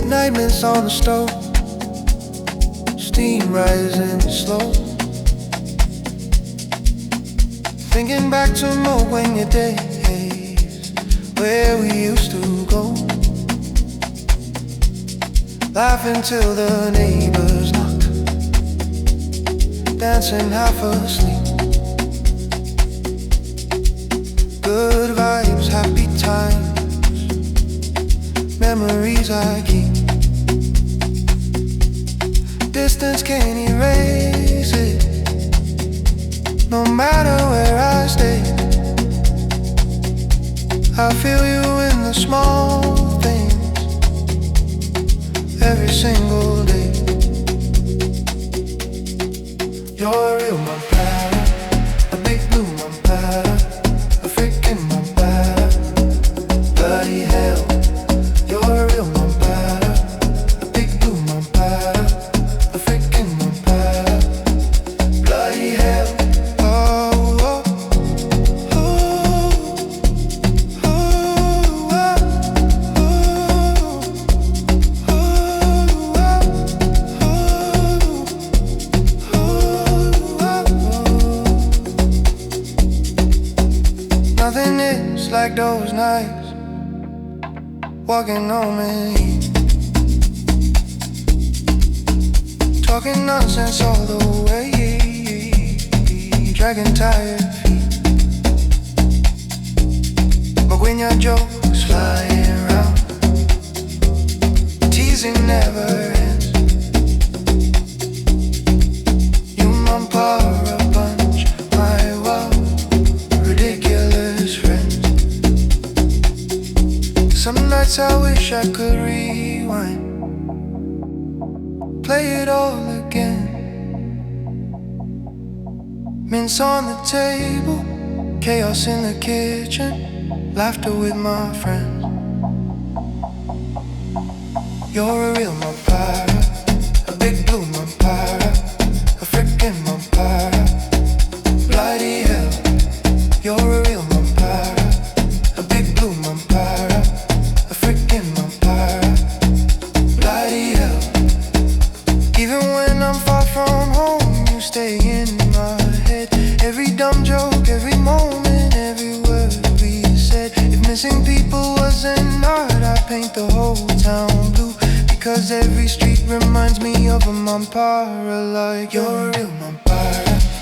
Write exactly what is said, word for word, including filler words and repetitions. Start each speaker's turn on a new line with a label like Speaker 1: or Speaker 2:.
Speaker 1: Midnight mist on the stove, steam rising slow. Thinking back to more when your days, where we used to go. Laughing till the neighbors knocked, dancing half asleep. Good vibes, happy times, memories I keep. Distance can't erase it, no matter where I stay. I feel you in the small things, every single day. You're a real vampire, a big blue vampire, a freaking vampire. Bloody hell, you're a real vampire, a big blue vampire, a freaking vampire. Bloody hell. Oh, oh, oh, oh, oh, nothing is like those nights, walking home in heat, talking nonsense all the way, dragging tired feet. But when your jokes flying around, teasing never ends. You mum power a bunch, my wow, ridiculous friends. Some nights I wish I could rewind, play it all again. Mints on the table, chaos in the kitchen, laughter with my friends. You're a real vampire, a big blue vampire, a freaking vampire. Bloody hell, you're a real vampire, a big blue vampire, a freaking vampire. Bloody hell. Even when I'm far from home, you stay in my head. Every dumb joke, every moment, every word we said. If missing people was an art, I'd paint the whole town blue, because every street reminds me of a vampire. Like you're a real vampire.